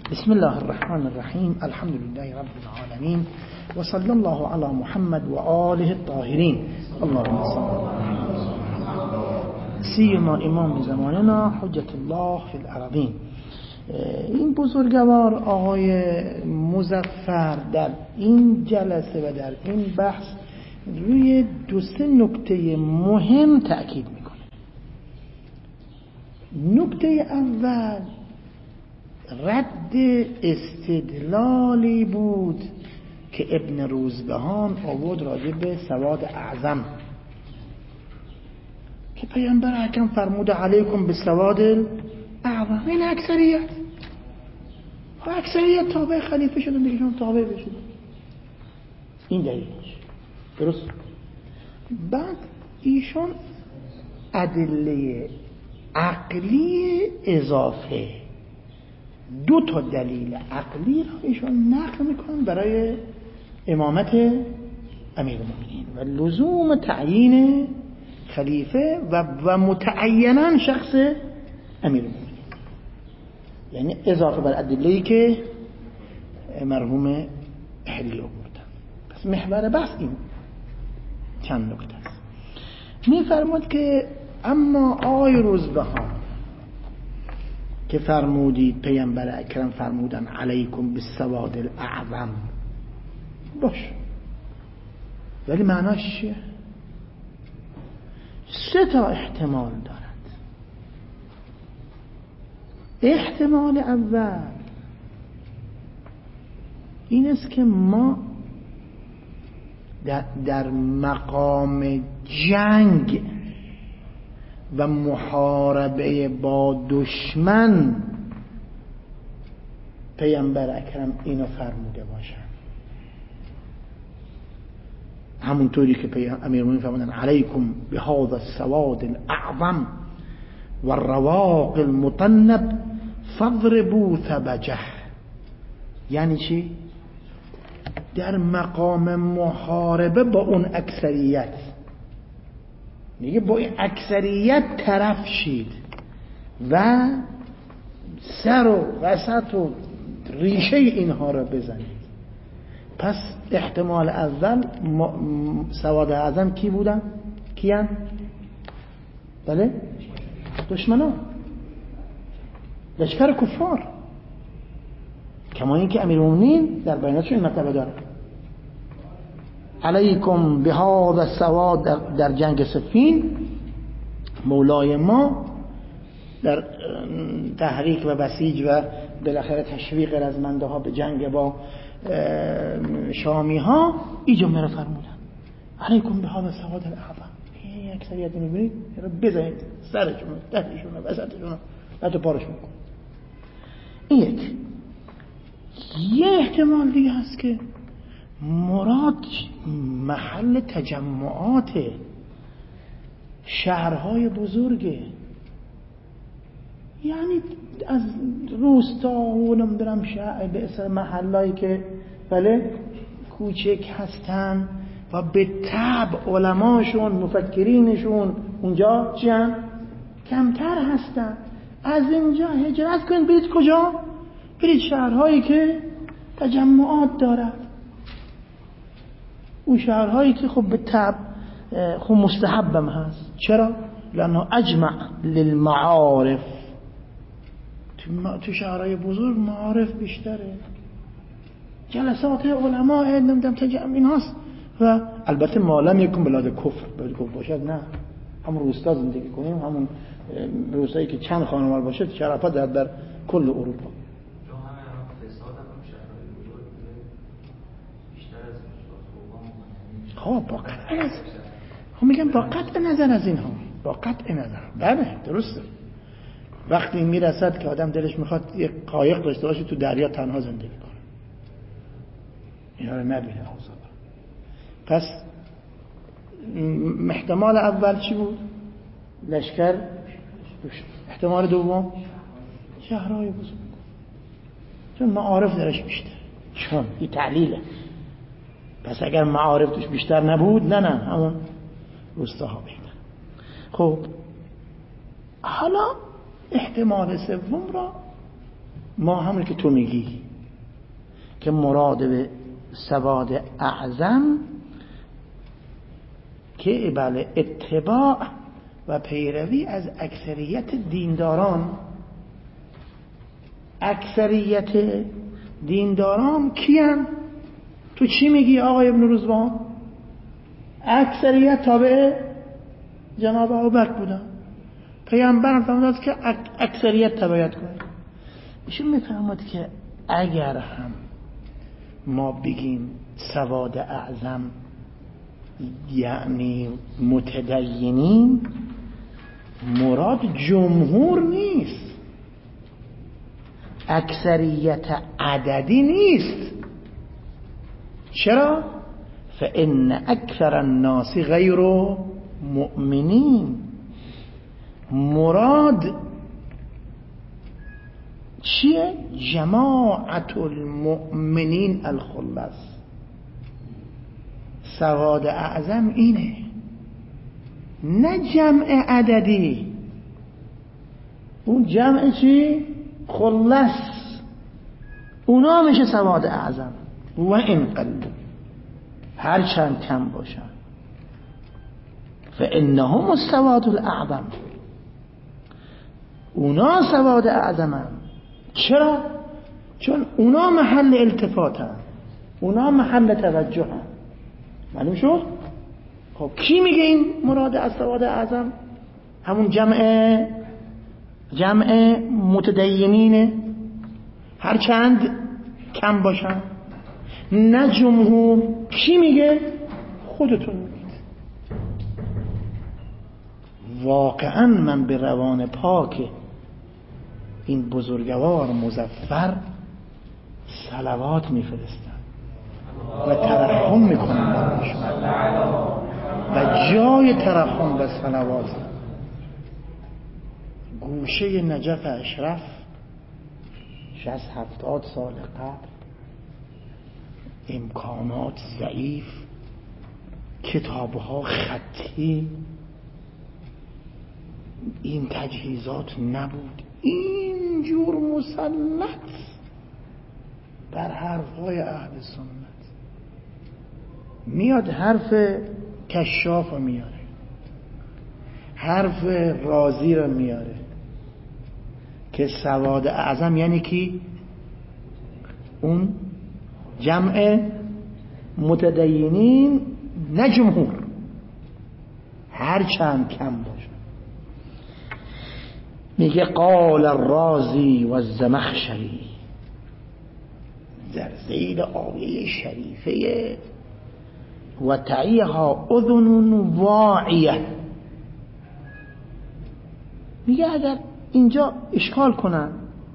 بسم الله الرحمن الرحیم. الحمد لله رب العالمین و صلی الله علی محمد و آله الطاهرین. اللهم صل علی سیما امام زماننا حجت الله فی الارضین. این بزرگوار آقای مظفر در این جلسه و در این بحث روی دو سه نکته مهم تأکید میکنه. نکته اول رد استدلالی بود که ابن روزبهان آورد راجع به سواد اعظم که پیامبر اکرم فرموده علیکم بالسواد الاعظم. این اکثریت و اکثریت تابع خلیفه شدن دیگه، شما تابع بشید. این دلیلش درست. بعد ایشان ادله عقلی اضافه، دو تا دلیل عقلی را ایشان نقل میکنن برای امامت امیرالمومنین و لزوم تعیین خلیفه و متعیناً شخص امیرالمومنین، یعنی اضافه بر ادله‌ای که مرحوم احلی آوردن. پس محور بحث این چند نکته است. میفرماد که اما آقای روزبهان که فرمودید پیامبر اکرم فرمودن علیکم بالسواد الاعظم، باش، ولی معناش چیه؟ سه تا احتمال دارد. احتمال اول این است که ما در مقام جنگ و محاربه با دشمن پیامبر اکرم اینو فرموده باشن، همونطوری که امیرالمومنین فرمودن علیکم بهذا السواد الاعظم و الرواق المطنب فاضربوا ثبجه. یعنی چی؟ در مقام محاربه با اون اکثریت، میگه با این اکثریت طرف شید و سر و وسط و ریشه اینها را بزنید. پس احتمال اول سواد اعظم کی بودن؟ کیان؟ بله؟ دشمنان، لشکر کفار. کما اینکه امیرالمومنین در بیاناتش این مطلب داره علیکم بهذا السواد در جنگ صفین. مولای ما در تحریک و بسیج و بالاخره تشویق رزمنده ها به جنگ با شامی ها این جمله رو فرمودن علیکم بهذا السواد الاعظم. این اکثریت میبینید رو بزنید سرشون، دهشون، وسطشون، حتی پارشون کن. این یه احتمال دیگه هست که مراد محل تجمعات شهرهای بزرگه، یعنی از روستا و نمیدونم شهر به اسم محلهایی که بله کوچک هستن و به طبع علماشون مفکرینشون اونجا چیان کمتر هستن. از اینجا هجرت کنید برید کجا؟ برید شهرهایی که تجمعات دارد، اون شهرهایی که خب به طبع خب مستحبم هست. چرا؟ لانه اجمع للمعارف. تو شهرهای بزرگ معارف بیشتره، جلسات علماء نمیدونم تجمع این هست. و البته معلم یکم بلاد کفر باشد، نه همون روستا زندگی کنیم، همون روستایی که چند خانوار باشه شرافت دارد در کل اروپا. خب میگم با قطع نظر از اینها، با قطع نظر بله درسته. وقتی میرسد که آدم دلش میخواد یک قایق داشته باشه تو دریا تنها زندگی کنه، اینا رو نبینه. پس احتمال اول چی بود؟ لشکر. احتمال دوم شهرهای بزرگ، چون معارف درش بیشتر، چون این تعلیله. پس اگر معارف توش بیشتر نبود نه همون روستاها بهتر. خب حالا احتمال سوم را ما همون که تو میگی که مراد به سواد اعظم که بله اتباع و پیروی از اکثریت دینداران. اکثریت دینداران کیان؟ تو چی میگی آقای ابن روزبان؟ اکثریت تابع جناب ابوبکر بودن. پیامبر فرمود که اکثریت تبعیت کنید. ایشون میفهمد که اگر هم ما بگیم سواد اعظم یعنی متدینین، مراد جمهور نیست، اکثریت عددی نیست. چرا؟ فإن اکثر الناس غیر مؤمنین. مراد چیه؟ جماعت المؤمنین الخلص. سواد اعظم اینه، نه جمع عددی. اون جمع چی؟ خلص. اونا میشه سواد اعظم. و این قلب هر چند کم باشن فانهم السواد الاعظم. اونا سواد اعظمن. چرا؟ چون اونا محل التفاتن، اونا محل توجهن. معلوم شد؟ خب کی میگه این مراد از سواد اعظم؟ همون جمع متدینینه، هر چند کم باشن، نه جمهور. کی میگه؟ خودتون میگید. واقعا من به روان پاک این بزرگوار مظفر صلوات میفرستم و ترحم میکنم برایشون و جای ترحم و صلوات گوشه نجف اشرف 60-70 سال قبل، امکانات ضعیف، کتابها خطی، این تجهیزات نبود. اینجور مسلط بر حرفهای اهل سنت میاد، حرف کشاف رو میاره، حرف رازی رو میاره که سواد اعظم یعنی کی؟ اون جمع متدینین، نه جمهور، هر چند کم باشه. میگه قال الرازی و الزمخشری در زیر آیه شریفه و تعیها اذن واعیه. میگه اگر اینجا اشکال کنن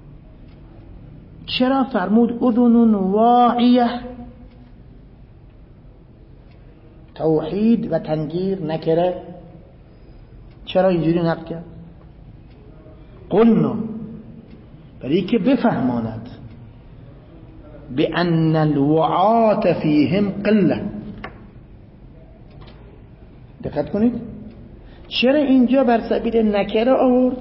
چرا فرمود اذن واعیه؟ توحید و تنگیر نکره، چرا اینجوری نقل کرد؟ قلنا برای که بفهماند بأن الوعات فیهم قله. دقت کنید چرا اینجا بر سبیل نکره آورد؟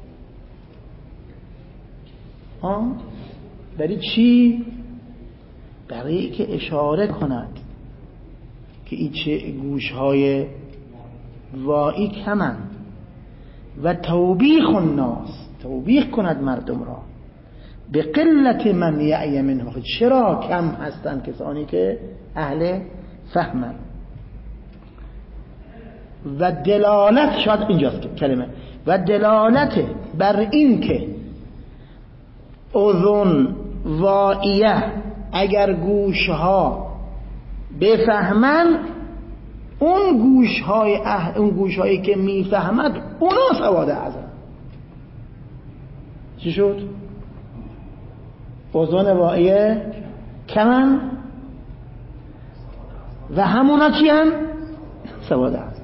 برای چی؟ برای که اشاره کند که این چه گوشهای واعی کمن و توبیخ الناس، توبیخ کند مردم را به قلت من یعی منه. چرا کم هستند کسانی که اهل فهمن؟ و دلالت، شاید اینجاست کلمه، و دلالت بر این که اذن واعیه اگر گوشها بفهمن، اون گوشهایی که میفهمد اونا سواد اعظم. چی شد؟ اذن واعیه کمن و همونا چیان؟ سواد اعظم.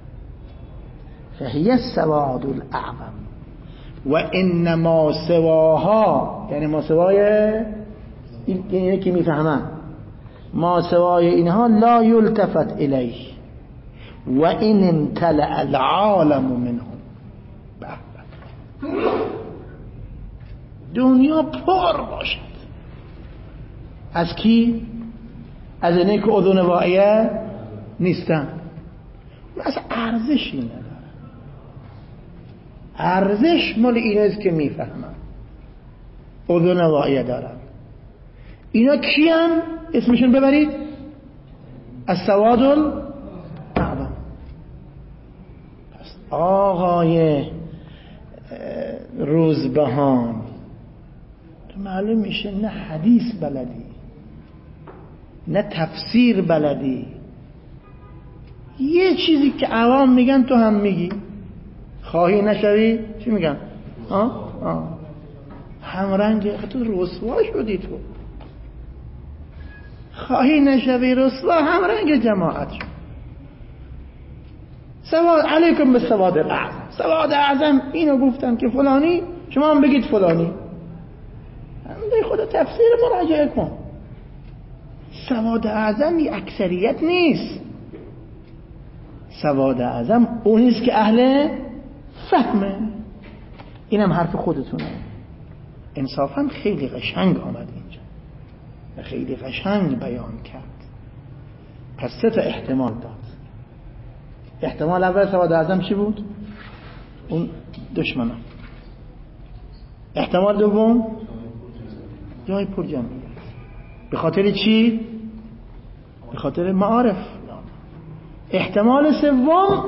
فهی السواد الاعظم و انما سواها، یعنی ما سوای اینه که میفهمن، ما سوای اینها لا یلتفت الیه و این امتلأ العالم منهم. دنیا پر باشد از کی؟ از اینه که اذن واعیه نیستن، اصلا ارزشی نداره. ارزش مال ایناست که میفهمن اذن واعیه دارن. اینا کیان؟ اسمشون ببرید، السواد الاعظم. پس آقای روزبهان تو معلوم میشه نه حدیث بلدی نه تفسیر بلدی، یه چیزی که عوام میگن تو هم میگی، خواهی نشوی چی میگن؟ همرنگ. تو رسوا شدی، تو خواهی نشوی رسوا، همرنگ جماعت شد. سواد علیکم به سواد الاعظم. سواد اعظم اینو گفتن که فلانی، شما هم بگید فلانی. همه خدا تفسیر مراجعه کن. سواد اعظم یه اکثریت نیست. سواد اعظم اونیست که اهل فهمه. اینم حرف خودتونه. انصافا خیلی قشنگ آمد اینجا و خیلی قشنگ بیان کرد. پس 3 تا احتمال داد. احتمال اول سواد اعظم چی بود؟ اون دشمنان. احتمال دوم جای پر جمعیت. به خاطر چی؟ به خاطر معارف. احتمال سوم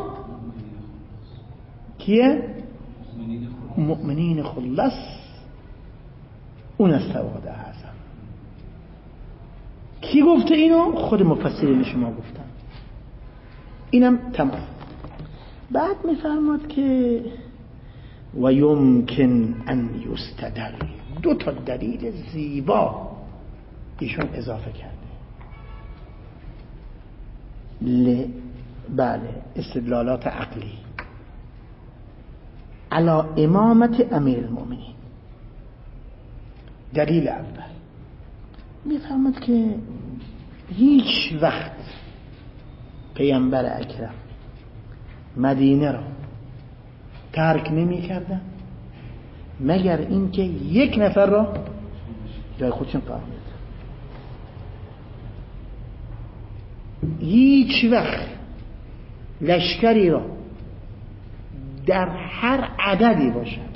کیه؟ مؤمنین خلص. اون از سواد اعظم. کی گفته اینو؟ خود مفسرین شما گفتن. اینم تمام. بعد میفرماد که و یمکن ان یستدل. 2 تا دلیل زیبا ایشون اضافه کرده. بله، استدلالات عقلی علی امامت امیر المؤمنین. دلیل اول میفرماد که هیچ وقت پیامبر اکرم مدینه را ترک نمی کردن مگر اینکه 1 نفر را جای خودشون قرار میدن. هیچ وقت لشکری را در هر عددی باشد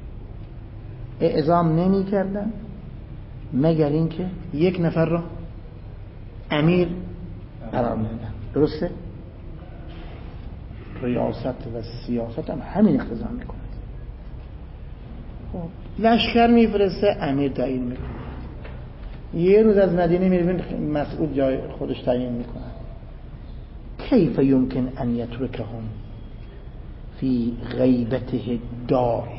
اعزام نمی کردن مگر اینکه 1 نفر را امیر قرار میدن. درسته؟ ریاست و سیاست هم همین اقتضا میکنه. خب لشکر میفرسته، امیر تعیین میکنه. یه روز از مدینه میرین مسئول جای خودش تعیین میکنه. کیف یمکن ان یترکهم فی غیبته دائمه.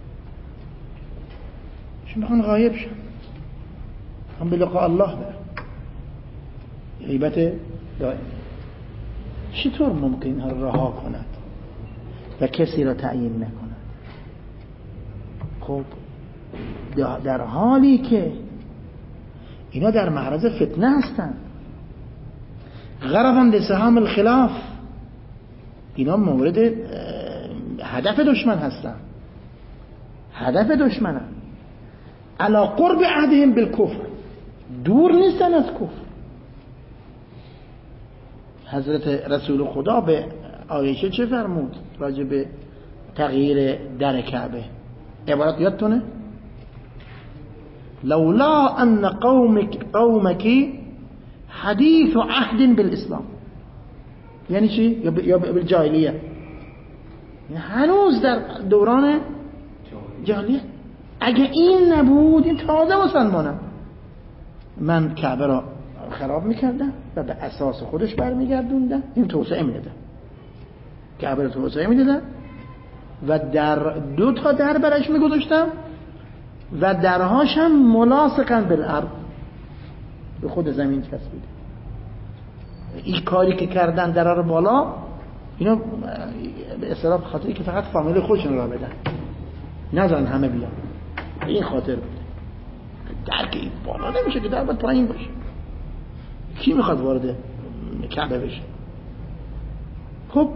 شما میخوان غایب شن، هم به لقاء الله برن، غیبت دائم. چطور ممکن اینها را رها کند و کسی را تعیین نکند؟ خب در حالی که اینا در معرض فتنه هستند، غرضاً لسهام الخلاف، اینا مورد هدف دشمن هستند، هدف دشمنن. علی قرب عهدهم بالکفر، دور نیستن از کفر. حضرت رسول خدا به عایشه چه فرمود راجع به تغییر در کعبه؟ عبارت یادتونه؟ لولا ان قومك حدیث عهد بالاسلام. یعنی چی؟ یا بالجاهلیه، هنوز در دوران جاهلیه. اگه این نبود، این تازه مسلمانم، من کعبه را خراب میکردم و به اساس خودش برمیگردوندم. این توسعه میدادم، کعبه را توسعه میدادم و در 2 تا در برش میگذاشتم و درهاش هم ملاصقاً بالارض، به خود زمین چسبیده. این کاری که کردن درها رو بالا، اینا به اصطلاح خاطری که فقط فامیل خودشون را بدن، نذارن همه بیان. این خاطر بود. در که این بالا نمیشه که در باید پایین باشه. کی میخواد وارد کعبه بشه؟ خب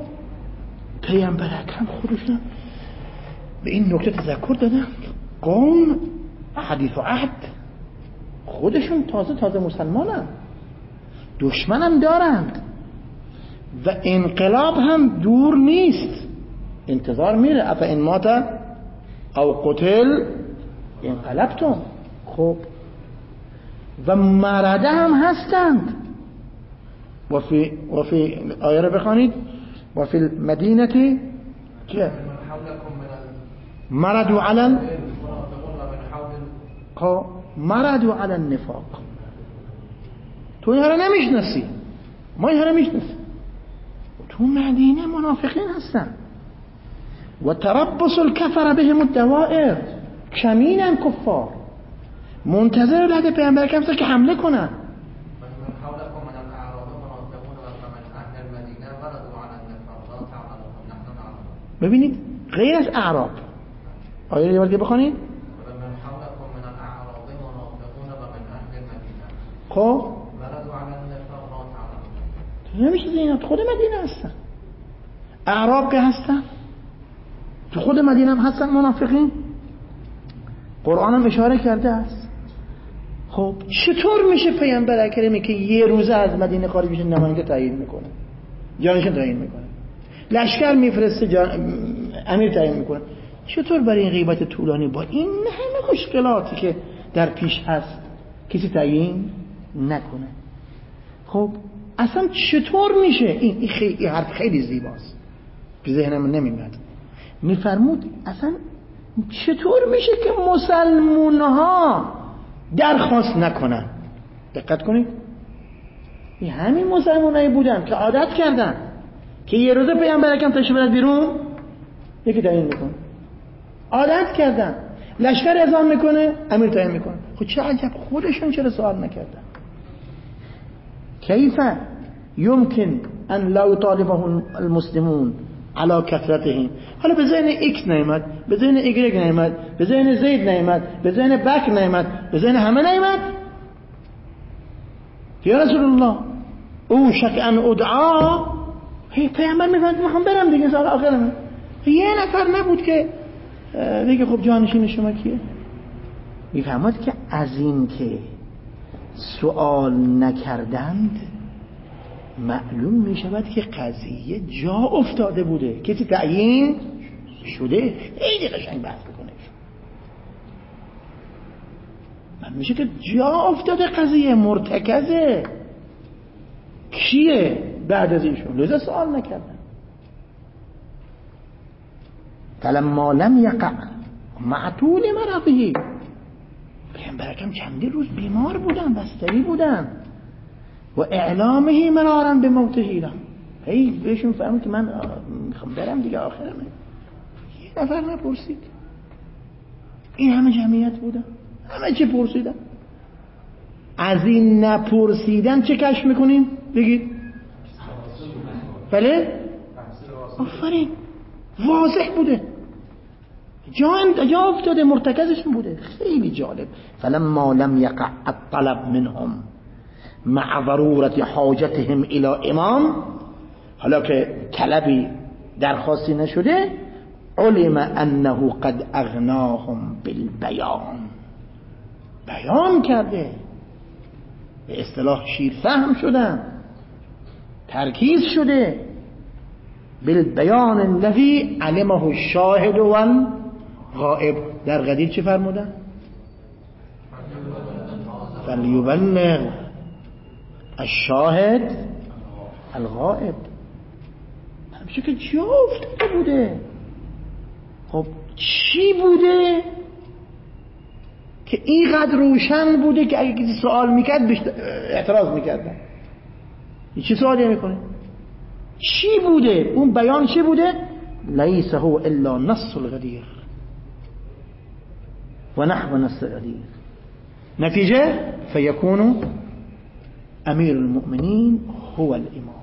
پیامبر اکرم خودشون به این نکته تذکر دادن. قوم حدیث و عهد، خودشون تازه مسلمانن، دشمنم دارند و انقلاب هم دور نیست، انتظار میره. اف ان مات او قتل انقلبتم. خب و مرده هم هستند. و فی آیه رو بخوانید و فی المدینه که مردوا علی النفاق. تو اینها رو نمیشناسی، ما اینها رو میشناسیم. تو مدینه منافقین هستن. و تربص الکفر بهم الدوائر، کمینن کفار، منتظر لحظه پیامبر اکرم که حمله کنن. ببینید غیر از اعراب آیه دیگه بخونید. خب نمیشه اینا تو خود مدینه هستن، اعراب که هستن، تو خود مدینه هم هستن منافقین. قرآن هم اشاره کرده است. خب چطور میشه پیامبر اکرمی که یه روزه از مدینه خارج بشه نماینده تعیین میکنه، جانشین تعیین میکنه، لشکر میفرسته، امیر تعیین میکنه، چطور برای این غیبت طولانی با این همه مشکلاتی که در پیش هست کسی تعیین نکنه؟ خب اصلا چطور میشه؟ این حرف خیلی زیباست که ذهنم نمیاد. میفرمود اصلا چطور میشه که مسلمون ها درخواست نکنن؟ دقت کنید، این همین مسلمانایی بودن که عادت کردن که یه روزه پیامبر اکرم تشریف بیاره بیرون یکی تعیین میکنه، عادت کردن، لشکر اعزام میکنه امیر تعیین میکنه. خب چه عجب خودشون چرا سوال نکردن؟ کیف یمکن ان لا یطالبهم المسلمون علی کثرتهم؟ حالا به ذهن ایکس نیامد، به ذهن ایگرگ نیامد، به ذهن زید نیامد، به ذهن بکر نیامد، به ذهن همه نیامد؟ یا رسول الله او شک ان ادعا، پیامبر میفهمد میخوام برم دیگه سال آخرم. یه نفر نبود که بگه خب جانشین شما کیه؟ میفهمد که از این که سوال نکردند معلوم میشود که قضیه جا افتاده بوده، کسی تعیین شده. خیلی قشنگ بحث بکنه، من میشه که جا افتاده، قضیه مرتکزه، کیه بعد از ایشون؟ لذا سوال نکردن. فلما لم یقع مع طول مرضه، پیامبر اکرم چندین روز بیمار بودن، بستری بودن، و اعلامه مرارا به موته، هی بهشون فهمید که من میخوام برم دیگه آخرمه. یه نفر نپرسید. این همه جمعیت بودن، همه چی پرسیدن. از این نپرسیدن چه کشف میکنیم؟ بگید. بله؟ آفرین، واضح بوده، جا افتاده، مرتکزشون بوده. خیلی جالب. فلما لم یقع الطلب منهم مع ضرورت حاجتهم الى امام، حالا که طلبی درخواستی نشده، علم انه قد اغناهم بالبیان، بیان کرده، به اصطلاح شیر فهم شدن، ترکیز شده. بالبیان الذی علمه الشاهد والغائب. در قدیر چی فرمودن؟ فلیبلغ الشاهد الغائب. همشه که جا افتاده بوده. خب چی بوده که اینقدر روشن بوده که اگه کسی سوال میکرد اعتراض میکردن؟ چی سوالی میکنه؟ چی بوده؟ اون بیان چی بوده؟ لیس هو الا نص الغدیر و نحو نص الغدیر. نتیجه فیکون امیر المؤمنین هو الامام.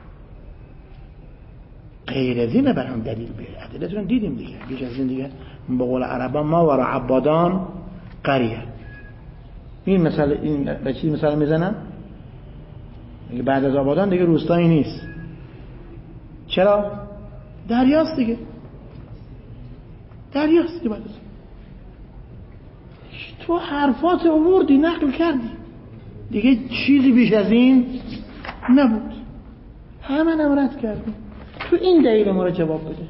غیر از اینه برام دلیل بیاره. ادلتون دیدیم دیگه، بیش از این دیگه به قول عربا ما ورا عبادان قریه. این مثلا این به چی مثلا میزنن؟ میگه بعد از آبادان دیگه روستایی نیست. چرا؟ دریاست دیگه، دریاست دیگه. بعد از تو حرفات آوردی نقل کردی دیگه چیزی بیش از این نبود، همه نمرد کردی، تو این دلیل ما رو جواب بده.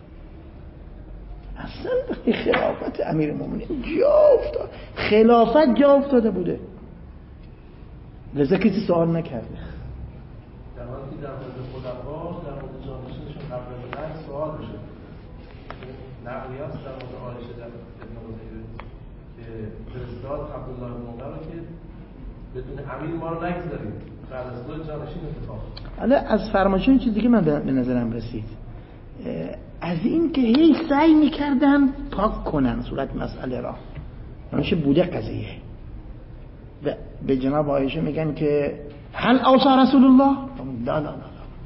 اصلا خلافت امیر المومنین جا افتاد، خلافت جا افتاده بوده، لذا کسی سوال نکرده. در حالی که در مورد خلفا در مورد جانشینشون قبل از مرگ سوال میشه، نقلیات در مورد عایشه در ابن قتیبه که فرستاد عبدالله بن عمر رو که بدون امیر ما رو نگذارید، بعد از خود جانشین انتخاب. حالا از فرمایشون چیز دیگه من به نظرم رسید، از این که هی سعی میکردن پاک کنن صورت مسئله را، همیشه بوده قضیه. به جناب عایشه میگن که هل اوصى رسول الله؟ لا لا لا.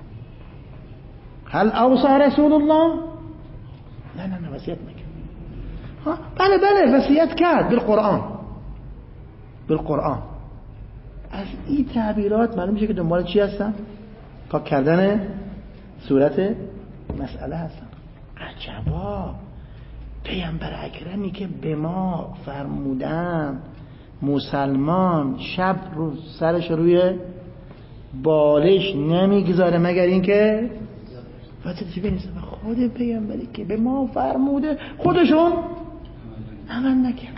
هل اوصى رسول الله؟ نه نه نه وصیت نکرد. بله بله وصیت کرد بالقرآن. از این تعبیرات معلوم میشه که دنبال چی هستن؟ پاک کردن صورت مسئله هستن. عجبا، پیامبر اکرمی که به ما فرمودن مسلمان شب رو سرش روی بالش نمیگذاره مگر اینکه وقتی بنویسه. خود پیامبری که به ما فرموده خودشون عمل نکرد،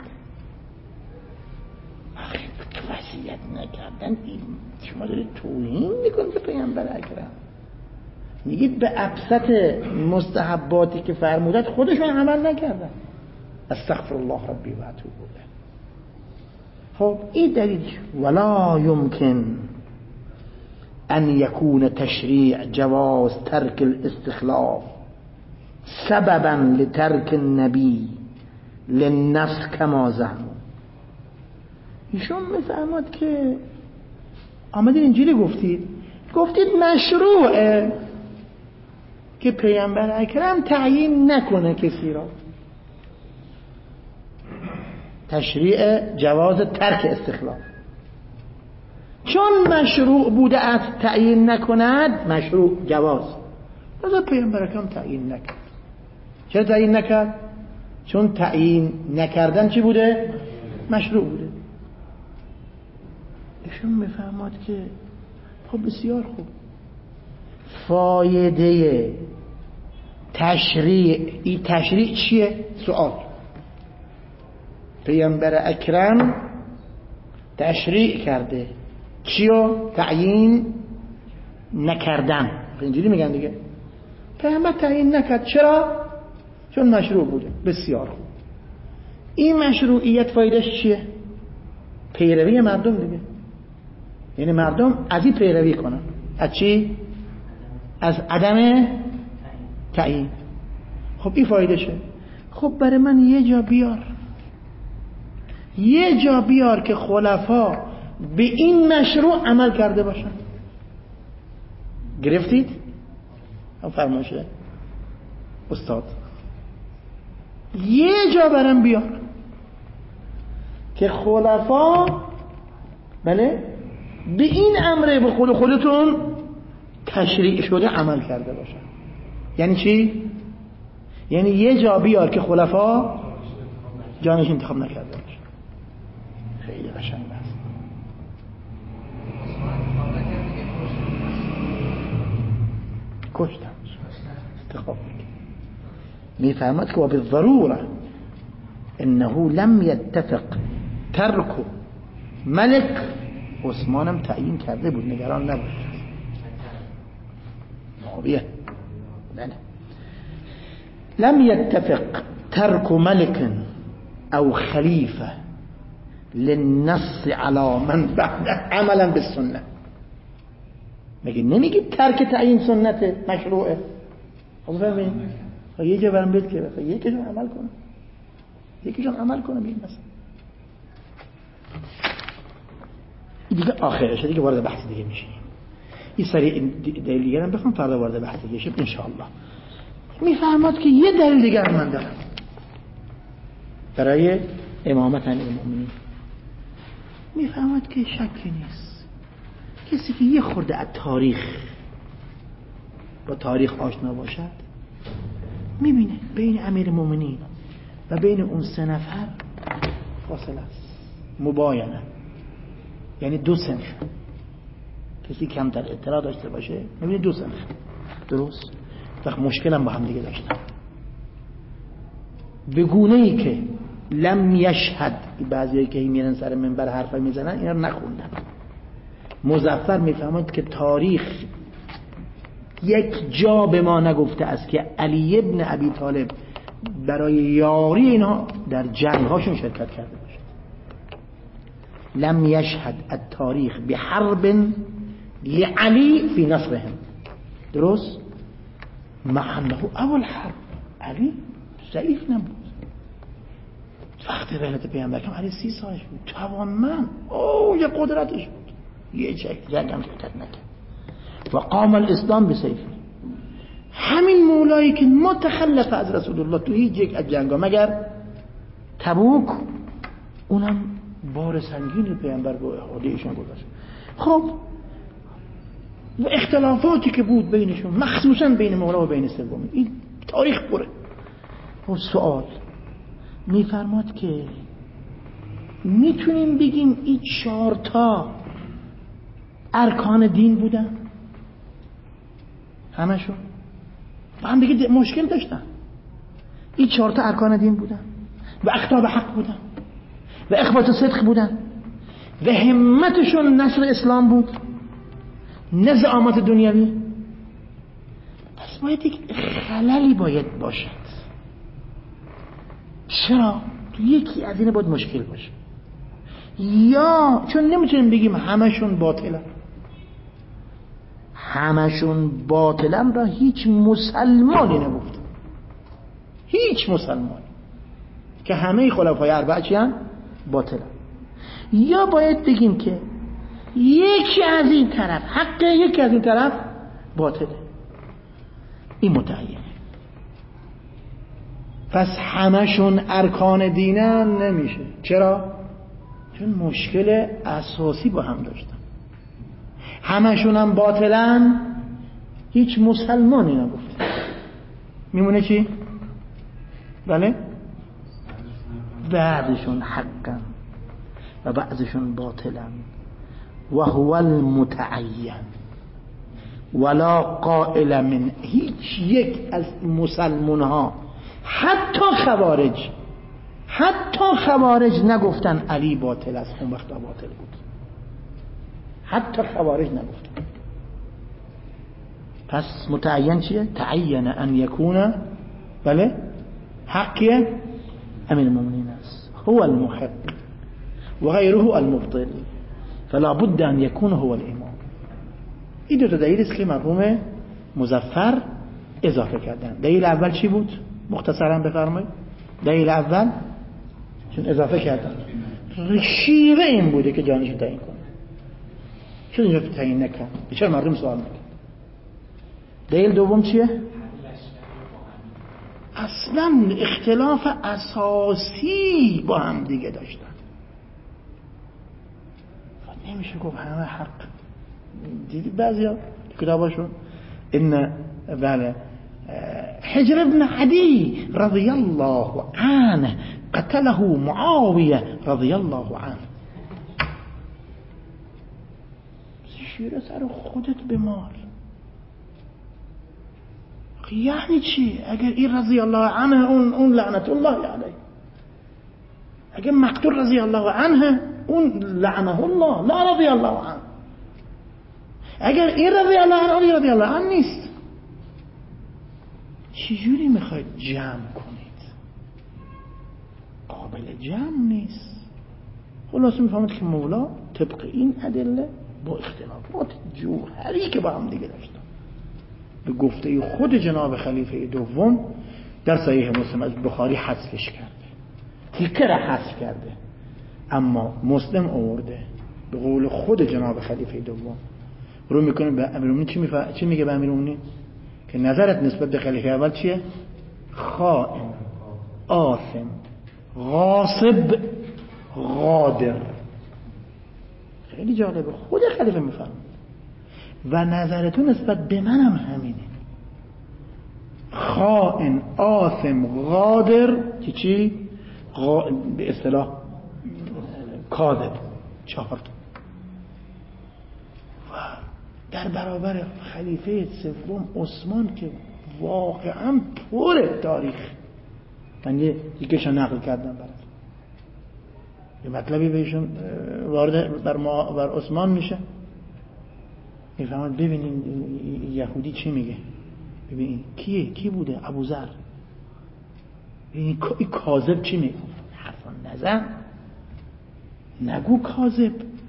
وصیت نکردن. شما دارید توهین میکنید به پیامبر اکرم، میگید به ابسط مستحباتی که فرمودت خودشون عمل نکردن. استغفر الله ربی و اتوب الیه. خب این دلیل. ولا يمكن ان يكون تشريع جواز ترك الاستخلاف سببا لترك النبي للنفس كما زعموا. ایشون میفهمد که آمدین اینجوری گفتید مشروعه که پیامبر اکرم تعیین نکنه کسی را، تشریع جواز ترک استخلاف. چون مشروع بوده است تعیین نکند، مشروع جواز، لذا پیامبر اکرم تعیین نکرد. چرا تعیین نکرد؟ چون تعیین نکردن چی بوده؟ مشروع بوده. ایشون میفهمد که خب بسیار خوب، فایده تشریع، این تشریع چیه؟ سوال. پیامبر اکرم تشریع کرده چیو؟ تعیین نکردن. اینجوری میگن دیگه. پیامبر تعیین نکرد، چرا؟ چون مشروع بوده. بسیار خوب. این مشروعیت فایدهش چیه؟ پیروی مردم دیگه، یعنی مردم از این پیروی کنن. از چی؟ از عدم تعیین. خب این فایدهشه. خب برای من یه جا بیار که خلفا به این مشروع عمل کرده باشن. گرفتید؟ هم فرماشه استاد، یه جا برام بیار که خلفا بله به این امر به خودتون تشریع شده عمل کرده باشن. یعنی چی؟ یعنی یه جا بیار که خلفا جانش انتخاب نکرده باشن. خیلی قشنگ است. کشتم انتخاب میفهمد که وبالضروره انه لم يتفق ترک ملک. عثمانم تعیین کرده بود، نگران نبود. معاویه نه لم يتفق ترك ملك او خلیفه للنص على من بعد عملا بالسنه. نمیگید ترک تعیین سنته مشروعه. خب فهمید؟ یه جا برام بید که یکیشون عمل کنه بگید مثلا دیگه آخرشه، دیگه وارد بحث دیگه میشیم. این سریع دلیل دیگه هم بخوام فردا وارد بحث دیگه شیم ان شاء الله. میفهمد که یه دلیل دیگه من دارم برای امامت امیرالمومنین. میفهمد که شکی نیست کسی که یه خورده از با تاریخ آشنا باشد میبینه بین امیرالمومنین و بین اون سه نفر فاصله است. مباینه یعنی دو صنف، کسی کمتر اطلاع داشته باشه میبینی دو صنف، درست؟ وقت مشکل هم با هم دیگه داشتن به گونه ای که لم یشهد، بعضیایی که میرن سر منبر حرفا میزنن اینا رو نخوندن. مظفر میفهمد که تاریخ یک جا به ما نگفته است که علی ابن ابی طالب برای یاری اینها در جنگ هاشون شرکت کرده باشه. لم یشهد التاریخ بحرب لعلی فی نصرهم، درست؟ محله ابوالحرب، علی ضعیف نبود. وقتی رحلت پیامبر کردن علی 30 سالش بود، توانمند، یه قدرتش بود، یه جنگ هم شرکت نکرد. و قام الاسلام بسیفه. همین مولایی که متخلف از رسول الله تو هیچ یک از جنگا مگر تبوک، اونم بار سنگین پیامبر به عهده ایشون گذاشت. خب و اختلافاتی که بود بینشون، مخصوصا بین مولا و بین سومی، این تاریخ پره. و سوال میفرماد که میتونیم بگیم این 4 تا ارکان دین بودن همشون؟ با هم دیگه مشکل داشتن. این 4 تا ارکان دین بودن و اخطاب حق بودن و اخبات صدق بودن و همتشون نصر اسلام بود، نه زعامت دنیوی. پس باید یک خللی باید باشد. چرا؟ تو یکی از این باید مشکل باشه، یا چون نمیتونیم بگیم همشون باطلن. همشون باطلن را هیچ مسلمانی نگفت، هیچ مسلمانی که همه خلفای اربعه چی هن؟ باطلن. یا باید بگیم که یکی از این طرف حق، یکی از این طرف باطله. این متعینه. پس همشون ارکان دینن نمیشه. چرا؟ چون مشکل اساسی با هم داشتن. همشون هم باطلن، هیچ مسلمانی نگفت. میمونه چی؟ بله؟ بعضشون حقن و بعضشون باطلن و هو المتعین ولا قائل من. هیچ یک از مسلمان ها حتی خوارج نگفتن علی باطل است، اون وقتا باطل بود. حتی خوارج نگفتن. پس متعین چیه؟ تعین ان یکون، بله، حقیه امیر المؤمنین است، هو المحق و غیره المبطل، فلا بد ان یکون هو الامام. این دو تا دلیل است که مرحوم مظفر اضافه کردن. دلیل اول چی بود؟ مختصرا بفرمایید. دلیل اول چون اضافه کردن شیوه این بوده که جانشو تعیین کنه. چون اینجا تعیین نکرد؟ چرا مردم سوال میکنن؟ دلیل دوم چیه؟ اصلا اختلاف اساسی با هم دیگه داشتن. نمیشه گفت همه حق. دیدی بعضیا کتاباشون ان بله حجر ابن عدی رضی الله عنه قتله معاویه رضی الله عنه. شیر سر خودت بمال. یعنی چی؟ اگر این رضی الله عنه اون لعنت الله علیه، اگر مقتول رضی الله عنه اون لعنه الله لا رضی الله عنه. اگر این رضی الله عنه اون رضی الله عنه نیست. چجوری میخواید جمع کنید؟ قابل جمع نیست. خلاصه میفهمید که مولا طبق این ادله با اختلافات جوهری که با هم دیگه داشتن به گفته خود جناب خلیفه دوم در صحیح مسلم از بخاری حذفش کرده، تیکه را حذف کرده، اما مسلم آورده به قول خود جناب خلیفه دوم. رو میکنه به امیرالمومنین چی میگه به امیرالمومنین؟ که نظرت نسبت به خلیفه اول چیه؟ خائن، آثم، غاصب، غادر. خیلی جالبه، خود خلیفه میفهم. و نظرتون نسبت به منم همینه. خائن، آثم، غادر، چی؟ به اصطلاح کاذب 4 تا. و در برابر خلیفه سوم عثمان که واقعا پر تاریخ، من یکیشو نقل کردم برات، یه مطلبی بهشون وارد بر عثمان میشه، میفهمد ببینین یهودی چی میگه، ببین کی بوده؟ ابوذر. این کاذب چی میگه؟ حرفا نزن، نگو کاذب.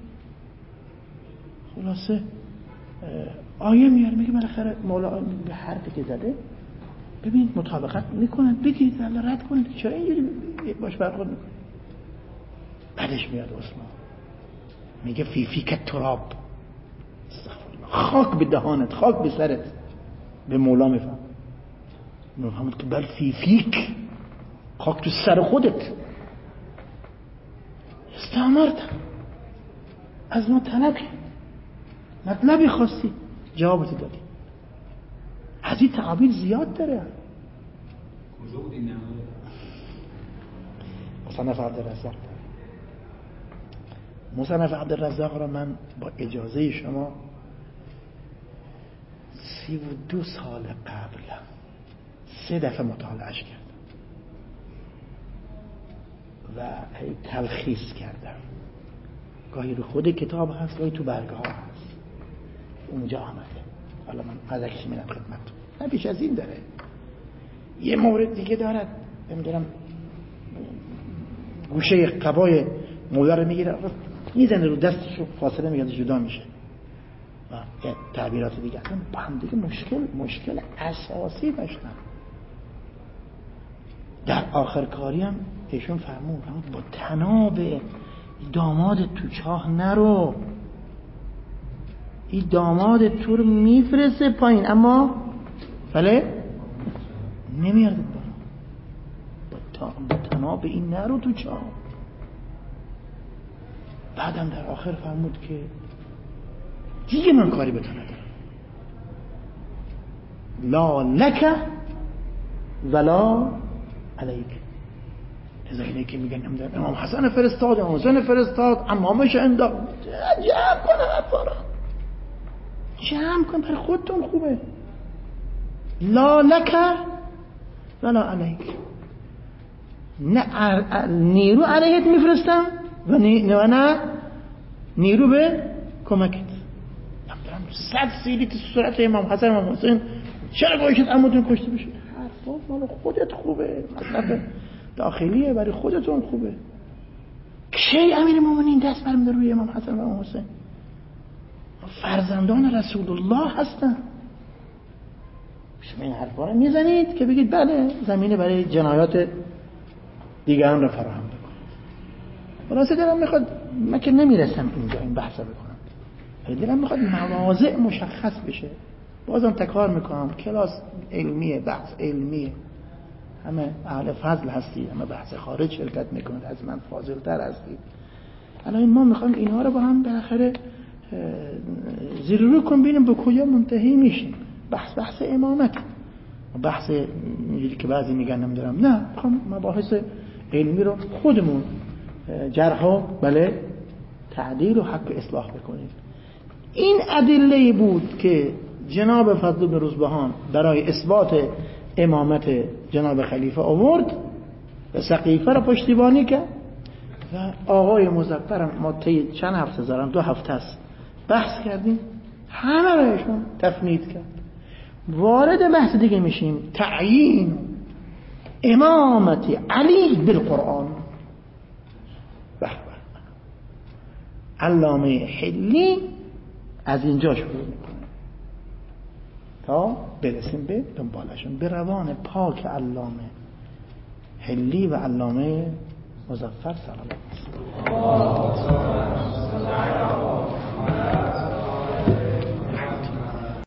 خلاصه آیه میاره میگه بالاخره مولا به حرفی که زده ببین مطابقت میکنن، بگید الله رد کنید، چرا اینجوری باش برخورد میکنید؟ بعدش میاد عثمان میگه فیک تراب، خاک به دهانت، خاک به سرت. به مولا میفهمد که بل فیک، خاک تو سر خودت. استعمارت از ما طلب، مطلبی خواستی جوابت دادی. از این تعابیر زیاد داره. کجا بود این نمونه؟ مصنف عبدالرزاق را من با اجازه شما 32 سال قبل 3 دفعه مطالعهش کردم و تلخیص کردم. گاهی رو خود کتاب هست، گاهی تو برگه ها هست، اونجا آمده. حالا من ازش میرم خدمتتون. نه بیش از این داره. یه مورد دیگه دارد، نمیدونم گوشه قبای مولا رو میگیره میزنه رو دستش و فاصله میاد جدا میشه و تعبیرات دیگه. اصلا با هم دیگه مشکل اساسی داشتن. در آخر کاری هم ایشون فرمود با تناب داماد تو چاه نرو، این داماد تو رو میفرسته پایین اما بله نمیارده بالا. با تناب این نرو تو چاه. بعدم در آخر فرمود که دیگه من کاری به تو ندارم، لا لک ولا علیک. از اینه که میگن امام حسن فرستاد، امام حسین فرستاد، امامش انداخت. جمع کن حرفا، جمع کن، برای خودتون خوبه. لا لک ولا علیک، نه نیرو علیهت میفرستم و نه نیرو به کمکت. نمیدونم 100 سیلی تو صورت امام حسن امام حسین، چرا گوشت عمودون کشته بشه؟ حرفا مال خودت خوبه، مطلب داخلیه، برای خودتون خوبه. کی امیر مومنین دست برمی‌داره روی امام حسن و امام حسین؟ فرزندان رسول الله هستن. شما این حرفا رو میزنید که بگید بله زمینه برای جنایات دیگران رو فراهم بکنید. خلاصه دلم میخواد، من که نمیرسم اینجا این بحث رو بکنم، دلم میخواد مواضع مشخص بشه. بازم تکرار میکنم کلاس علمیه، بحث علمیه، همه اهل فضل هستید، همه بحث خارج شرکت میکنید، از من فاضل‌تر هستید. الان ما میخوایم اینها رو با هم بالاخره زیر رو کن ببینیم به کجا منتهی میشیم. بحث امامت، بحث اینجوری که بعضی میگن نمیدونم، نه، میخوام مباحث علمی رو خودمون جرح و بله تعدیل و حق اصلاح بکنیم. این ادله بود که جناب فضل بن روزبهان برای اثبات امامت جناب خلیفه آورد و سقیفه را پشتیبانی کرد و آقای مظفر ما طی چند هفته دارن، 2 هفته است بحث کردیم، همه را ایشون تفنید کرد. وارد بحث دیگه میشیم، تعیین امامت علی بالقرآن. به علامه حلی از اینجا شروع میکنه تا برسیم به دنبالشون، به روان پاک علامه حلی و علامه مظفر صلی الله علیه و سلم.